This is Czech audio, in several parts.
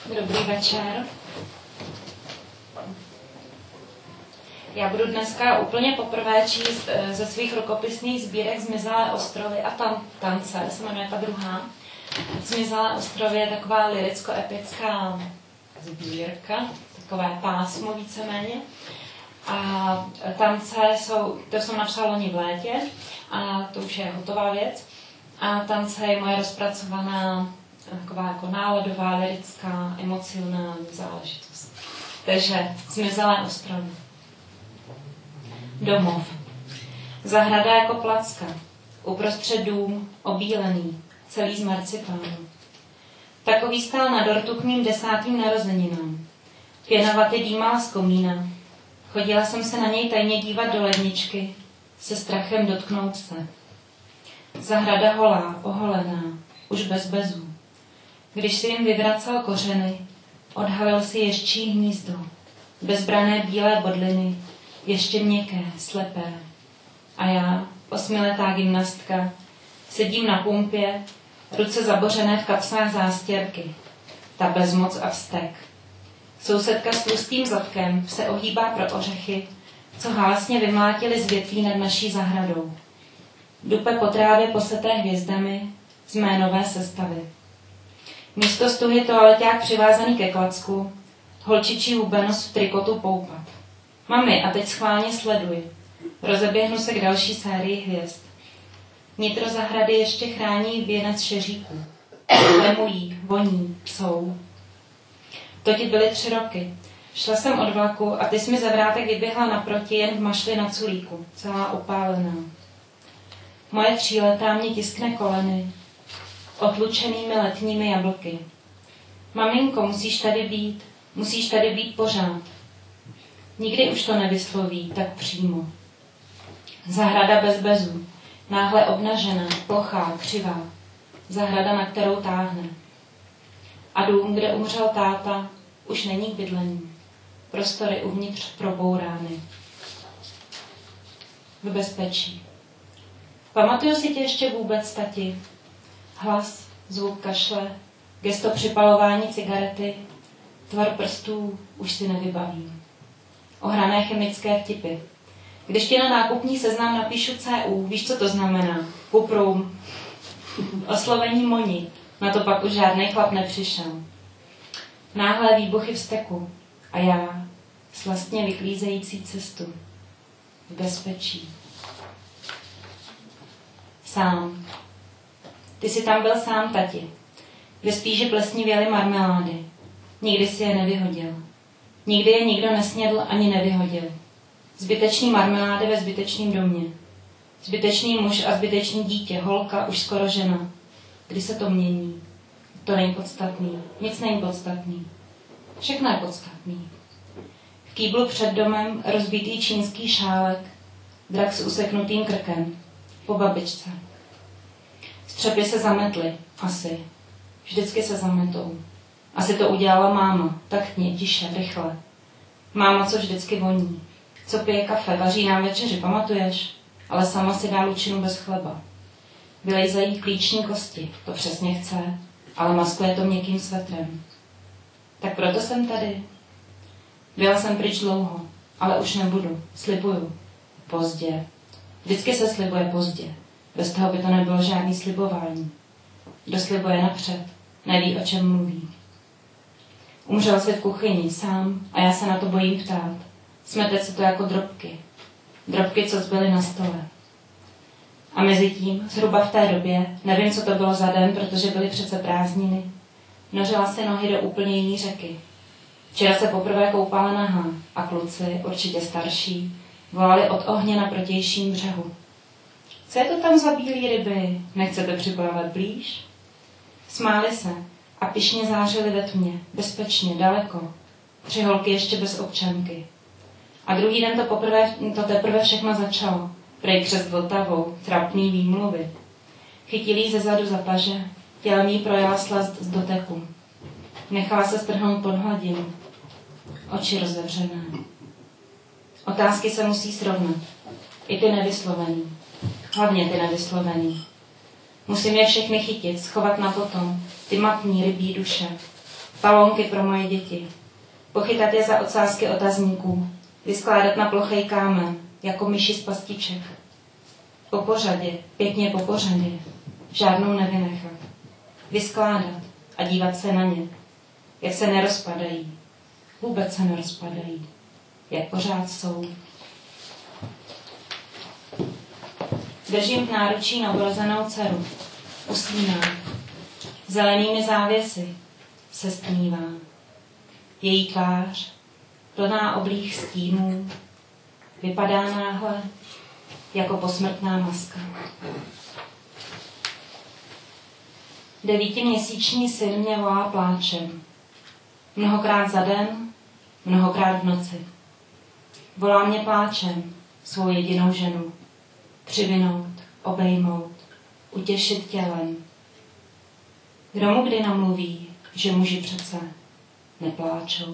Dobrý večer. Já budu dneska úplně poprvé číst ze svých rukopisných sbírek Zmizelé ostrovy a tance, se jmenuje ta druhá. Zmizelé ostrovy je taková liricko-epická sbírka, takové pásmo víceméně. A tance to jsem napsala loni v létě a to už je hotová věc. A tance je moje rozpracovaná taková jako náladová, lirická, emocionální záležitost. Takže Zmizelé ostrovy. Domov. Zahrada jako placka. Uprostřed dům, obílený, celý z marcipánu. Takový stál na dortu k mým 10. narozeninám. Pěnavatě dýmal z komína. Chodila jsem se na něj tajně dívat do ledničky, se strachem dotknout se. Zahrada holá, oholená, už bez bezů. Když si jim vyvracel kořeny, odhalil si ježčí hnízdo, bezbrané bílé bodliny, ještě měkké, slepé. A já, 8letá gymnastka, sedím na pumpě, ruce zabořené v kapsách zástěrky. Ta bezmoc a vztek. Sousedka s tlustým zadkem se ohýbá pro ořechy, co hlasně vymlátili z větví nad naší zahradou. Dupe po trávě poseté hvězdami z mé nové sestavy. Místo stuhy toaleťák přivázaný ke klacku, holčičí hubenost v trikotu poupat. Mami, a teď schválně sleduj. Rozeběhnu se k další sérii hvězd. Nitro zahrady ještě chrání věnec šeříků. Lemují, voní, jsou. To ti byly 3 roky. Šla jsem od vlaku a ty jsi mi za vrátek vyběhla naproti jen v mašli na culíku, celá opálená. Moje 3letá mě tiskne koleny, otlučenými letními jablky. Maminko, musíš tady být pořád. Nikdy už to nevysloví tak přímo. Zahrada bez bezů, náhle obnažená, plochá, křivá. Zahrada, na kterou táhne. A dům, kde umřel táta, už není k bydlení. Prostory uvnitř probourány. V bezpečí. Pamatuju si tě ještě vůbec, tati? Hlas, zvuk kašle, gesto připalování cigarety, tvar prstů už si nevybavím. Ohrané chemické vtipy. Když ti na nákupní seznam napíšu CU, víš, co to znamená? Kuprum. Oslovení moni. Na to pak už žádný chlap nepřišel. Náhlé výbuchy vzteku. A já, slastně vyklízející cestu. V bezpečí. Sám. Ty jsi tam byl sám, tati. Ve spíži plesnivěly marmelády. Nikdy si je nevyhodil. Nikdy je nikdo nesnědl ani nevyhodil. Zbytečný marmelády ve zbytečným domě. Zbytečný muž a zbytečný dítě, holka, už skoro žena. Kdy se to mění? To není podstatný. Nic není podstatný. Všechno je podstatný. V kýblu před domem rozbitý čínský šálek, drak s useknutým krkem. Po babičce. Střepy se zametly. Asi. Vždycky se zametou. Asi to udělala máma. Taktně, tiše, rychle. Máma, co vždycky voní. Co pije kafe, vaří nám večeři, pamatuješ? Ale sama si dá lučinu bez chleba. Vylejzají klíční kosti, to přesně chce, ale maskuje to měkkým svetrem. Tak proto jsem tady. Byla jsem pryč dlouho, ale už nebudu, slibuju. Pozdě. Vždycky se slibuje pozdě. Bez toho by to nebylo žádný slibování. Kdo slibuje napřed, neví, o čem mluví. Umřel si v kuchyni, sám, a já se na to bojím ptát. Smete si to jako drobky. Drobky, co zbyly na stole. A mezi tím, zhruba v té době, nevím, co to bylo za den, protože byly přece prázdniny, nořila se nohy do úplně jiný řeky. Včera se poprvé koupala nahá a kluci, určitě starší, volali od ohně na protějším břehu. Co je to tam za bílý ryby? Nechcete připlavat blíž? Smáli se a pyšně zářili ve tmě, bezpečně, daleko. 3 holky ještě bez občanky. A druhý den to teprve všechno začalo. Prej přes Vltavou, trapný výmluvy. Chytil jí zezadu za paže, tělem jí projela slast z doteku. Nechala se strhnout pod hladinu. Oči rozevřené. Otázky se musí srovnat. I ty nevyslovený. Hlavně ty nevyslovený. Musím je všechny chytit, schovat na potom, ty matní rybí duše. talonky pro moje děti, pochytat je za ocásky otazníků, vyskládat na plochej kámen, jako myši z pastiček. Po pořadě, pěkně po pořadě, žádnou nevynechat. Vyskládat a dívat se na ně, jak se nerozpadají, vůbec se nerozpadají, jak pořád jsou. Držím v náručí novorozenou dceru, usíná, zelenými závěsy se stmívá. Její tvář, plná oblých stínů, vypadá náhle jako posmrtná maska. 9měsíční syn mě volá pláčem. Mnohokrát za den, mnohokrát v noci. Volá mě pláčem, svou jedinou ženu. Přivinout, obejmout, utěšit tělem. Kdo mu kdy namluví, že muži přece nepláčou?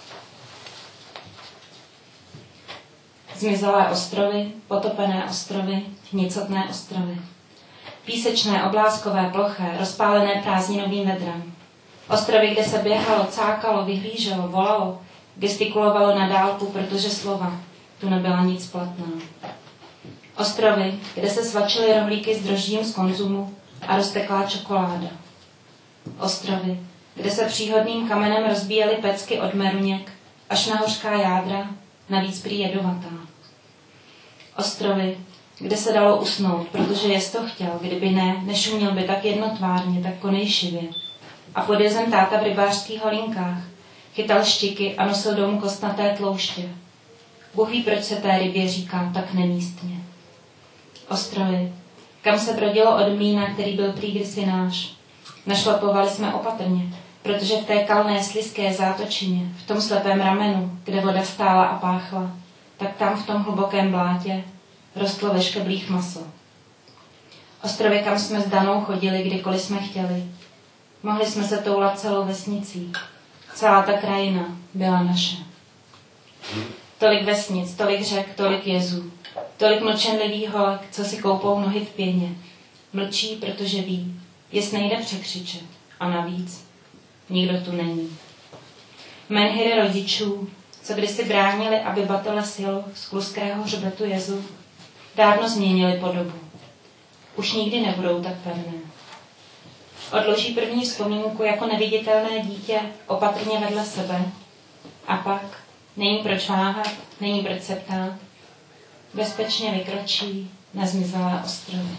Zmizelé ostrovy, potopené ostrovy, nicotné ostrovy. Písečné, obláskové, ploché, rozpálené prázdninovým vedrem. Ostrovy, kde se běhalo, cákalo, vyhlíželo, volalo, gestikulovalo na dálku, protože slova tu nebyla nic platná. Ostrovy, kde se svačily rohlíky s droždím z konzumu a rozteklá čokoláda. Ostrovy, kde se příhodným kamenem rozbíjely pecky od meruněk až na hořká jádra, navíc prý jedovatá. Ostrovy, kde se dalo usnout, protože jest to chtěl, kdyby ne, nešuměl by tak jednotvárně, tak konejšivě. A pod jezem táta v rybářských holinkách chytal štiky a nosil domů kostnaté tlouště. Bůh ví, proč se té rybě říká tak nemístně. Ostrovy, kam se brodilo od mlýna, který byl prý kdysi náš. Našlapovali jsme opatrně, protože v té kalné, slizké zátočině, v tom slepém ramenu, kde voda stála a páchla, tak tam v tom hlubokém blátě rostlo ve škeblích maso. Ostrovy, kam jsme s Danou chodili, kdykoliv jsme chtěli. Mohli jsme se toulat celou vesnicí. Celá ta krajina byla naše. Tolik vesnic, tolik řek, tolik jezů, tolik mlčenlivých holek, co si koupou nohy v pěně. Mlčí, protože ví, jest nejde překřičet. A navíc nikdo tu není. Menhiry rodičů, co kdysi bránili, aby batole sil z kluského hřbetu jezu, dávno změnili podobu. Už nikdy nebudou tak pevné. Odloží první vzpomínku jako neviditelné dítě opatrně vedle sebe a pak není proč váhat, není proč se ptát. Bezpečně vykročí na zmizelé ostrovy.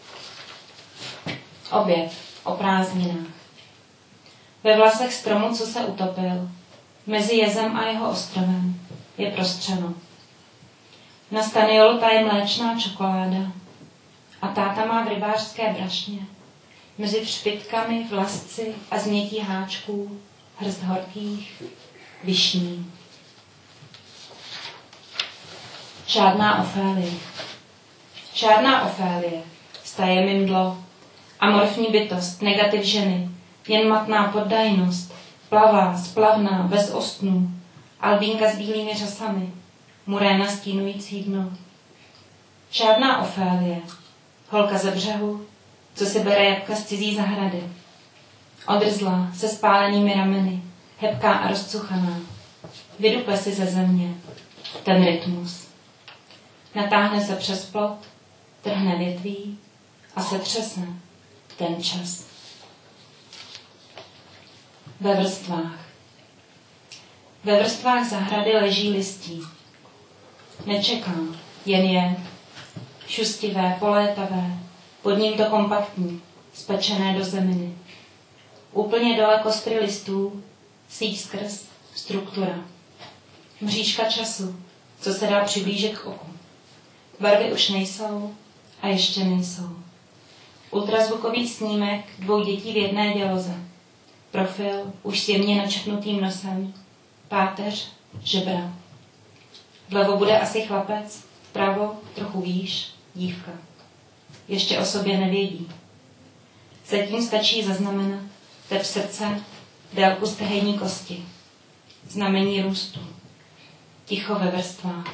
Oběd o prázdninách. Ve vlasech stromu, co se utopil, mezi jezem a jeho ostrovem, je prostřeno. Na staniolu taje mléčná čokoláda a táta má v rybářské brašně mezi třpitkami, vlasci a změtí háčků hrst horkých višní. Žádná Ofélie. Žádná Ofélie, staje mimdlo, amorfní bytost, negativ ženy, jen matná poddajnost, plavá, splavná, bez ostnů, albínka s bílými řasami, muréna stínující dno. Žádná Ofélie, holka ze břehu, co si bere jabka z cizí zahrady. Odrzlá, se spálenými rameny, hebká a rozcuchaná. Vydupe si ze země ten rytmus. Natáhne se přes plot, trhne větví a se třesne ten čas. Ve vrstvách. Ve vrstvách zahrady leží listí. Nečekám, jen je. Šustivé, polétavé, pod ním to kompaktní, spečené do zeminy. Úplně dole kostry listů, síť skrz, struktura. Mřížka času, co se dá přiblížit k oku. Barvy už nejsou a ještě nejsou. Ultrazvukový snímek 2 dětí v jedné děloze. Profil už s jemně načrtnutým nosem. Páteř, žebra. Vlevo bude asi chlapec, vpravo, trochu výš, dívka. Ještě o sobě nevědí. Zatím stačí zaznamenat tep srdce, délku stehenní kosti. Znamení růstu. Ticho ve vrstvách.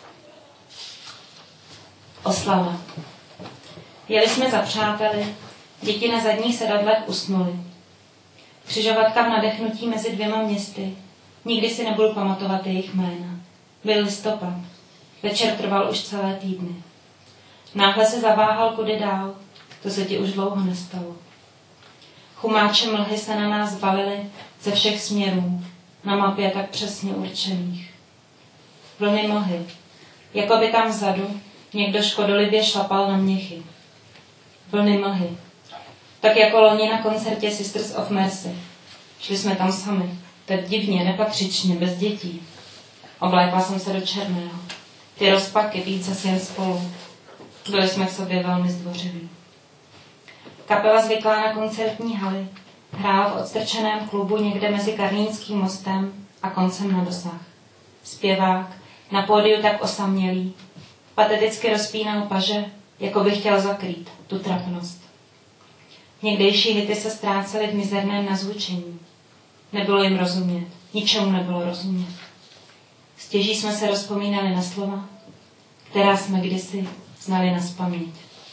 Oslava. Jeli jsme za přáteli, děti na zadních sedadlech usnuly. Křižovatka v nadechnutí mezi dvěma městy. Nikdy si nebudu pamatovat jejich jména. Byl listopad. Večer trval už celé týdny. Náhle se zaváhal kudy dál. To se ti už dlouho nestalo. Chumáče mlhy se na nás valily ze všech směrů, na mapě tak přesně určených. Vlny mlhy. Jako by tam vzadu někdo škodolibě šlapal na měchy. Vlny mlhy. Tak jako loni na koncertě Sisters of Mercy. Šli jsme tam sami. Tak divně, nepatřičně, bez dětí. Oblékla jsem se do černého. Ty rozpaky, být zase jen spolu. Byli jsme k sobě velmi zdvořilí. Kapela zvyklá na koncertní haly hrála v odstrčeném klubu někde mezi Karlínským mostem a koncem na dosah. Zpěvák, na pódiu tak osamělý, pateticky rozpínal paže, jako by chtěl zakrýt tu trapnost. Někdejší hity se ztrácely v mizerném nazvučení. Nebylo jim rozumět, ničemu nebylo rozumět. Stěží jsme se rozpomínali na slova, která jsme kdysi znali nazpaměť.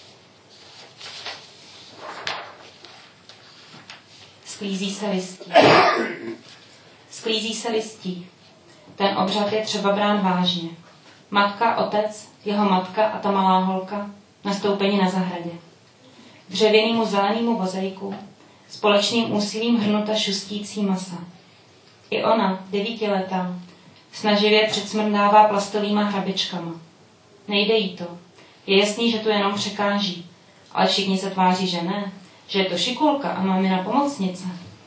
Sklízí se listí. Ten obřad je třeba brán vážně. Matka, otec, jeho matka a ta malá holka nastoupeni na zahradě. K dřevěnému zelenému vozejku společným úsilím hrnuta šustící masa. I ona, 9letá, snaživě předsmrdává plastovýma hrabičkama. Nejde jí to. Je jasný, že to jenom překáží, ale všichni se tváří, že ne, že je to šikulka a mamina pomocnice.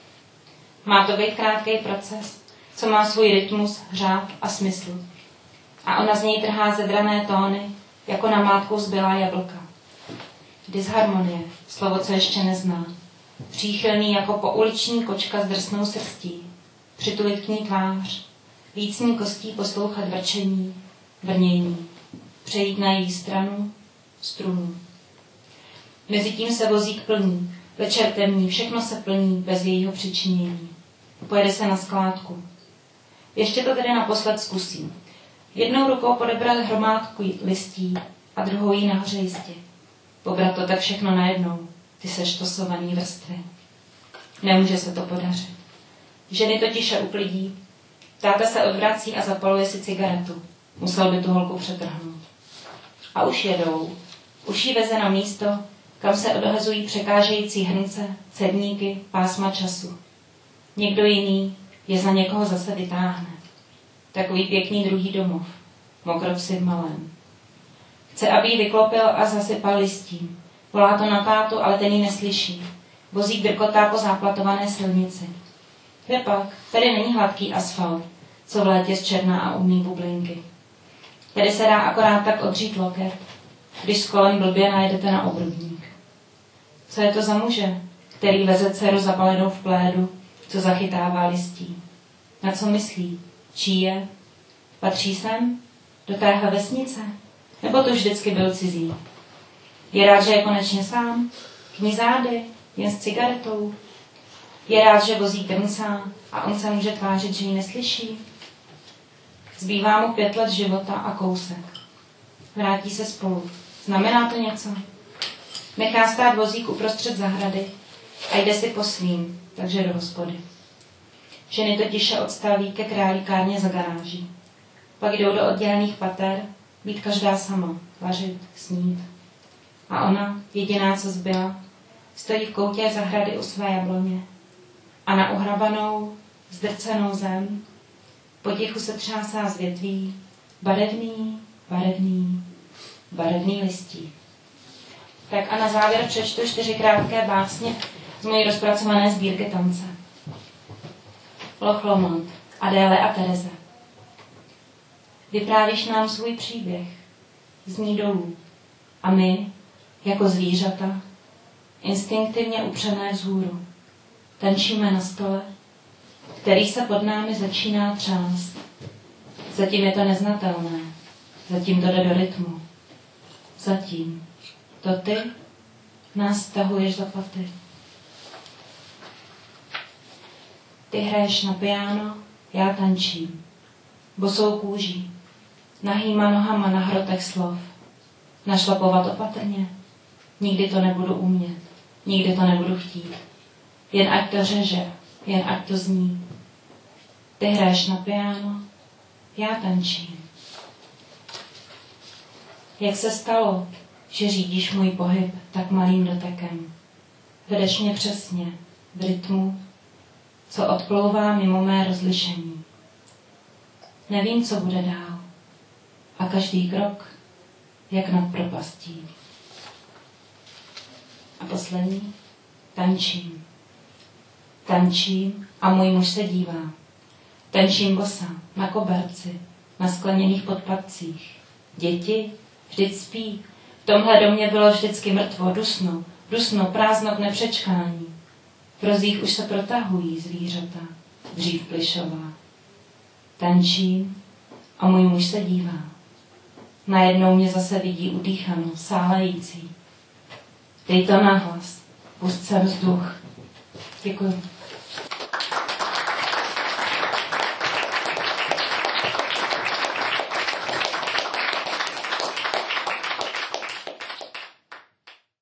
Má to být krátký proces, co má svůj rytmus, řád a smysl. A ona z něj trhá zedrané tóny, jako namátkou zbylá jablka. Disharmonie, slovo, co ještě nezná. Příchylný jako pouliční kočka s drsnou srstí. Přitulit k ní tvář, víc ní kostí poslouchat vrčení, vrnění. Přejít na její strunu. Mezitím se vozík plní, večer temní, všechno se plní bez jejího přičinění. Pojede se na skládku. Ještě to tedy naposled zkusí. Jednou rukou podebrat hromádku listí a druhou jí nahoře jistě. Pobrat to tak všechno najednou, ty seštosovaný vrstvy. Nemůže se to podařit. Ženy totiž se uklidí. Táta se odvrací a zapaluje si cigaretu. Musel by tu holku přetrhnout. A už jedou. Už jí veze na místo, kam se odhazují překážející hrnce, cedníky, pásma času. Někdo jiný je za někoho zase vytáhne. Takový pěkný druhý domov. Mokropsy v malém. Chce, aby ji vyklopil a zasypal listím. Volá to na tátu, ale ten ji neslyší. Vozík drkotá po záplatované silnici. Kde pak? Tady není hladký asfalt, co v létě zčerná a umí bublinky. Tady se dá akorát tak odřít loket, když s kolem blbě najedete na obrubník. Co je to za muže, který veze dceru zabalenou v plédu, co zachytává listí? Na co myslí? Čí je? Patří sem? Do téhle vesnice? Nebo to vždycky byl cizí? Je rád, že je konečně sám? K ní zády? Jen s cigaretou? Je rád, že vozí krncá a on se může tvářit, že ji neslyší? Zbývá mu 5 let života a kousek. Vrátí se spolu. Znamená to něco? Nechá stát vozík uprostřed zahrady a jde si po svým, takže do hospody. Ženy totiž se odstaví ke králíkárně za garáží. Pak jdou do oddělených pater, být každá sama, vařit, snít. A ona, jediná, co zbyla, stojí v koutě zahrady u své jabloně a na uhrabanou, zdrcenou zem potichu se třásá z větví barevný listí. Tak a na závěr přečtu 4 krátké básně z mojí rozpracované sbírky tance. Loch Lomond, Adéle a Tereze. Vyprávíš nám svůj příběh, zní dolů, a my, jako zvířata, instinktivně upřené vzhůru, tančíme na stole, který se pod námi začíná třást. Zatím je to neznatelné, zatím to jde do rytmu. Zatím to ty nás stahuješ za paty. Ty hraješ na piano, já tančím, bosou kůží, nahýma nohama na hrotech slov. Našlapovat opatrně, nikdy to nebudu umět, nikdy to nebudu chtít. Jen ať to řeže, jen ať to zní. Ty hraješ na piano, já tančím. Jak se stalo, že řídíš můj pohyb tak malým dotekem? Vedeš mě přesně, v rytmu, co odplouvá mimo mé rozlišení. Nevím, co bude dál. A každý krok, jak nad propastí. A poslední. Tančím. Tančím a můj muž se dívá. Tančím bosa, na koberci, na skleněných podpatcích. Děti vždyť spí. V tomhle domě bylo vždycky mrtvo, dusno, prázdno k nepřečkání. V rozích už se protahují zvířata, dřív plišová. Tančím a můj muž se dívá. Najednou mě zase vidí udýchanou, sálející. Dej to nahlas, pusť sem vzduch. Děkuji.